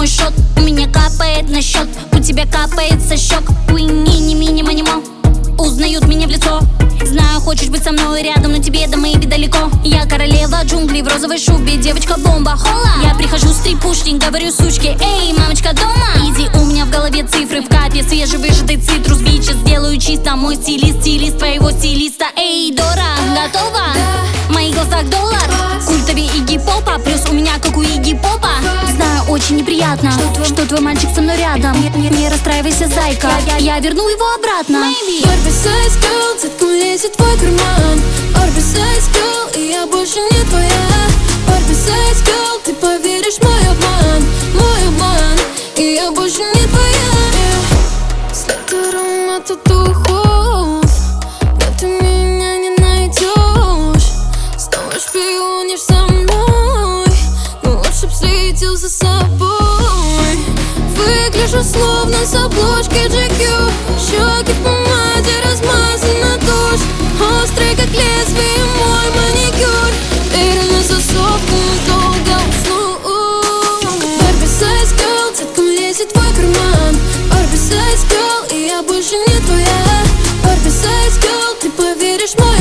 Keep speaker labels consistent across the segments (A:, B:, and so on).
A: шот, у меня капает на счет, у тебя капает со щек. Уини-мини-манимо, узнают меня в лицо. Знаю, хочешь быть со мной рядом, но тебе до моей далеко. Я королева джунглей в розовой шубе, девочка-бомба, хола. Я прихожу с трипушник, говорю сучке: эй, мамочка дома? Иди, у меня в голове цифры в капе, свежевыжатый цитрус. Бичес сделаю чисто, мой стилист, стилист твоего стилиста. Эй, Дора, готова? В моих глазах доллар, культовее Игги Попа, плюс у меня как у Игги Попа. Знаю, очень неприятно, что твой мальчик со мной рядом. Не расстраивайся, зайка, я верну его обратно.
B: Барби Size Girl, деткам лезет в твой карман. Барби Size Girl, и я больше не твоя. Барби Size Girl, ты поверишь в мой обман, и я больше не твоя. След аромата духов, но ты меня не найдешь. Снова шпионишь за мной, но лучше б следил за собой. Выгляжу словно с обложки GQ, щеки в помаде, размазана тушь. Острый как лезвие мой маникюр, дверь на засов, долго усну. Барби Size Girl, деткам лезет в твой карман. Барби Size Girl, и я больше не твоя. Барби Size Girl, ты поверишь в мой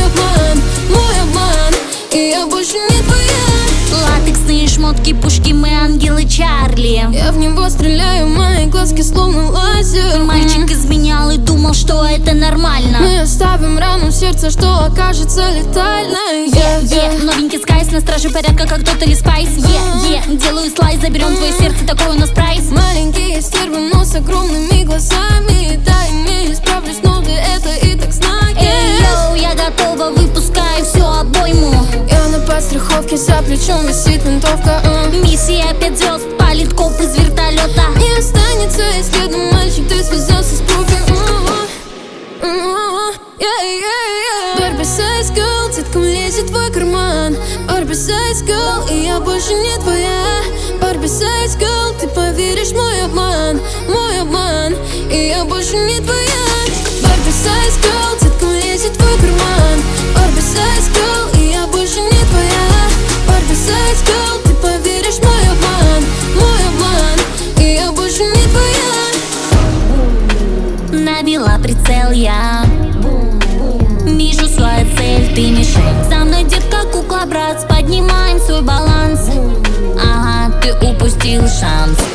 B: обман, и я больше не твоя.
A: Латексные шмотки, пушки, мы ангелы Чарли.
B: Я в него стреляю, мои глазки словно лазер.
A: Мальчик изменял и думал, что это нормально.
B: Мы оставим рану в сердце, что окажется летальной.
A: Новенький скайс, на страже порядка, как Тотали Спайс. Делаю слайс, заберем твое сердце, такой у нас прайс.
B: Маленькие стервы, но с огромными глазами. Да, ими справлюсь, но ты это и так знаешь.
A: Эй, йоу, я готова, выпускаю всю обойму.
B: Я на подстраховке, за плечом висит винтовка.
A: Миссия 5 звезд, палит коп из вертолета.
B: Не останется и следа, мальчик, ты связался с профи. Барби Size Girl, деткам лезет в твой карман. Барби Size Girl, и я больше не твоя. Барби Size Girl, ты поверишь в мой обман, и я больше не твоя. Барби Size Girl, деткам лезет в твой карман. Барби Size Girl, и я больше не твоя. Барби Size Girl, ты поверишь в мой обман, и я больше не твоя.
A: Навела прицел я, вижу свою цель, ты мишень. Со мной детка, кукла, брат, поднимаем свой баланс. Ага, ты упустил шанс.